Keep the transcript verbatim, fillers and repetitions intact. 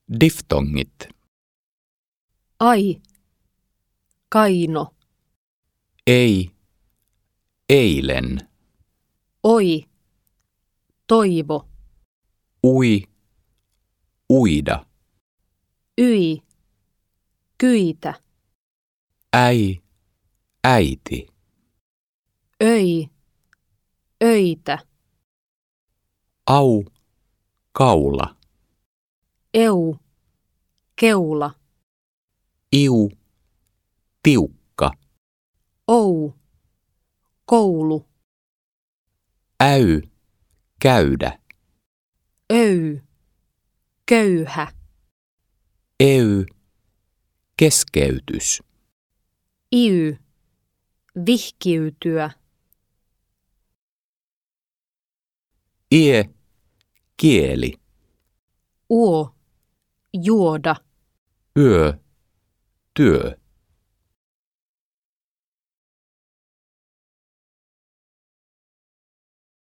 Diftongit. Ai, kaino. Ei, eilen. Oi, toivo. Ui, uida. Yi, kyitä. Äi, äiti. Öi, öitä. Au, kaula. Eu, keula. Iu, tiukka. Ou, koulu. Äy, käydä. Öy, köyhä. Ey, keskeytys. Iy, vihkiytyä. Ie, kieli. Uo, juoda. Yö, työ.